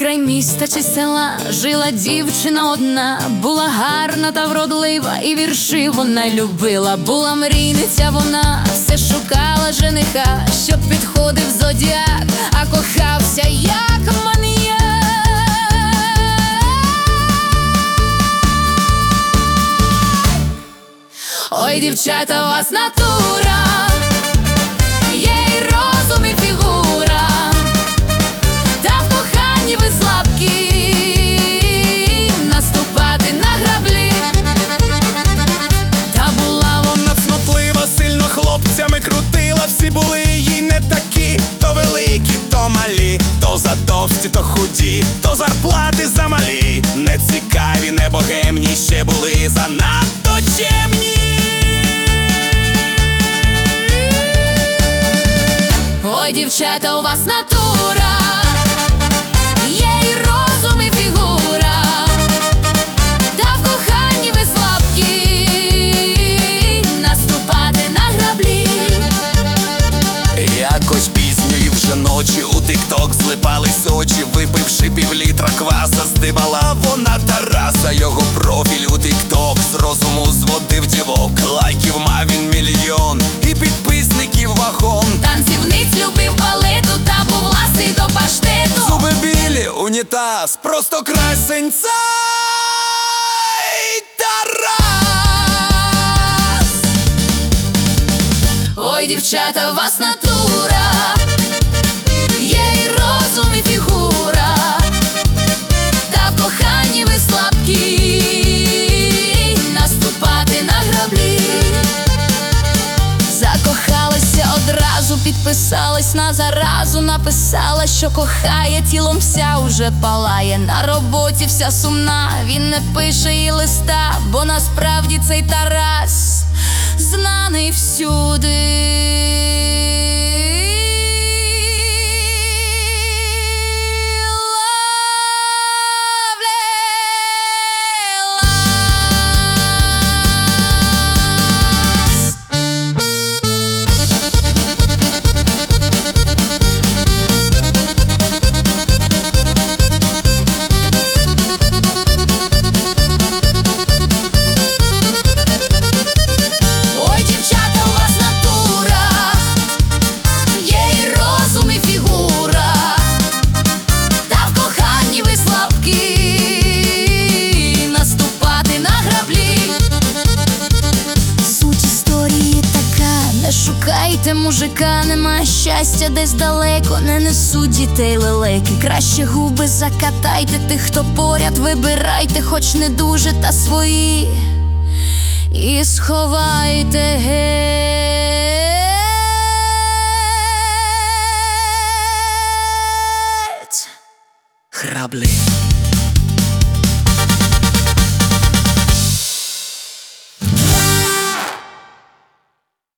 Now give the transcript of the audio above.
Край міста чи села жила дівчина одна, була гарна та вродлива, і вірші вона любила. Була мрійниця вона, все шукала жениха, щоб підходив зодіак, а кохався як маніяк. Ой, дівчата, у вас натура, є й розум, і фігура, та в коханні ви слабкі, наступати на граблі. Та була вона цнотлива, сильно хлопцями крутила. Всі були їй не такі, то великі, то малі, то затовсті, то худі, то зарплати замалі. Не цікаві, не богемні, ще були занадто чемні. Ой, дівчата, у вас натура, є й розум, і фігура, та в коханні ви слабкі, наступати на граблі. Якось пізньої вже ночі у тік-ток злипались очі. Випивши півлітра кваса, здибала вона Тараса. Його профіль у тік-ток з розуму зводив дівок. Лайків мав він мільйон і підписників вагон. Танцівниць любив балету та був ласий до паштету. Зуби білі, унітаз, просто красень цей Тарас. Ой, дівчата, у вас натура, є й розум, і фігура, та в коханні ви слабкі, наступати на граблі. Закохалася одразу, підписалась на заразу, написала, що кохає, тілом вся уже палає. На роботі вся сумна, він не пише їй листа, бо насправді цей Тарас знаний всюди. Шукайте мужика, нема щастя десь далеко, не несуть дітей лелеки. Краще губи закатайте, тих, хто поряд, вибирайте, хоч не дуже, та свої, і сховайте геть Граблі.